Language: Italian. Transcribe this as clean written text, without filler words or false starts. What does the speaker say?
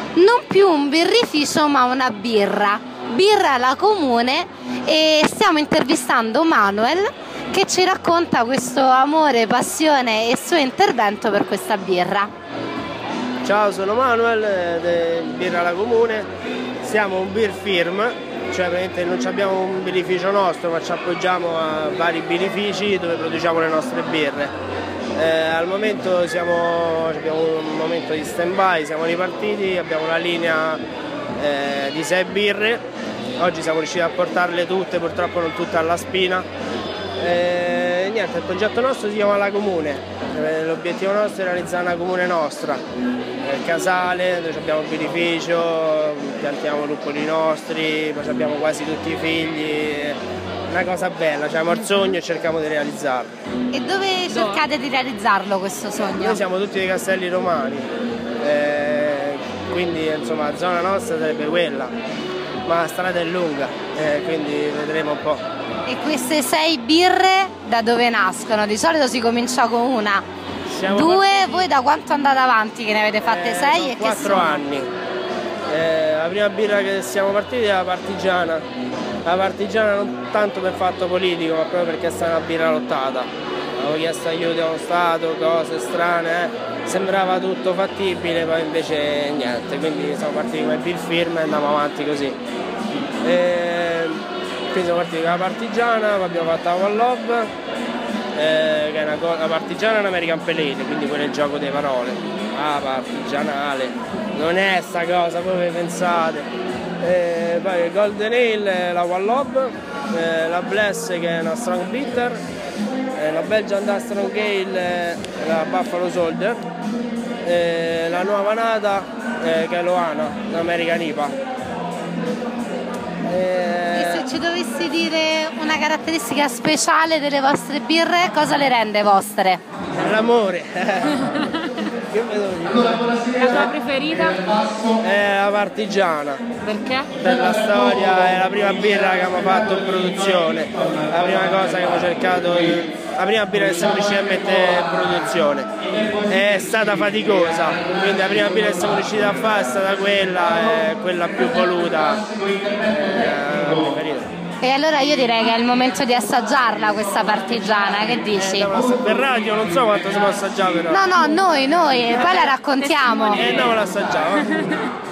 non più un birrificio ma una birra La Comune, e stiamo intervistando Manuel che ci racconta questo amore, passione e il suo intervento per questa birra. Ciao, sono Manuel di Birra La Comune, siamo un beer firm, cioè praticamente non abbiamo un birrificio nostro ma ci appoggiamo a vari birrifici dove produciamo le nostre birre. Al momento abbiamo un momento di stand by, siamo ripartiti, abbiamo una linea di 6 birre, oggi siamo riusciti a portarle tutte, purtroppo non tutte alla Spina. Niente, il progetto nostro si chiama La Comune, l'obiettivo nostro è realizzare una comune nostra, il casale dove abbiamo il birrificio, piantiamo luppoli nostri, poi abbiamo quasi tutti i figli. Una cosa bella, abbiamo il sogno e cerchiamo di realizzarlo. E dove cercate di realizzarlo questo sogno? Noi siamo tutti dei Castelli Romani, quindi insomma la zona nostra sarebbe quella, ma la strada è lunga, quindi vedremo un po'. E queste 6 birre da dove nascono? Di solito si comincia con una, due, voi da quanto andate avanti che ne avete fatte 6? 4 anni. La prima birra che siamo partiti è la Partigiana. La Partigiana non tanto per fatto politico, ma proprio perché è stata una birra lottata. Avevo chiesto aiuto allo Stato, cose strane, sembrava tutto fattibile, poi invece niente, quindi siamo partiti come beer firm e andiamo avanti così. Quindi siamo partiti con la Partigiana, poi abbiamo fatto la One Love, che è la Partigiana è un American Pale Ale, quindi quello è il gioco delle parole. Ah, partigianale, non è sta cosa, come pensate. Poi il Golden Ale, la One Love, la Bless che è una Strong Bitter, la Belgian Dust Strong Ale, la Buffalo Soldier, la Nuova Nata che è l'Oana, l'American IPA. E se ci dovessi dire una caratteristica speciale delle vostre birre, cosa le rende vostre? L'amore. Che La tua preferita? È la Partigiana. Perché? Per la storia, è la prima birra che abbiamo fatto in produzione, la prima cosa che abbiamo cercato, la prima birra che siamo riusciti a mettere in produzione. È stata faticosa, quindi la prima birra che siamo riusciti a fare è stata quella più voluta. E allora io direi che è il momento di assaggiarla questa Partigiana, che dici? Per radio non so quanto si può assaggiare però. No, noi, poi la raccontiamo. Andiamo a assaggiare.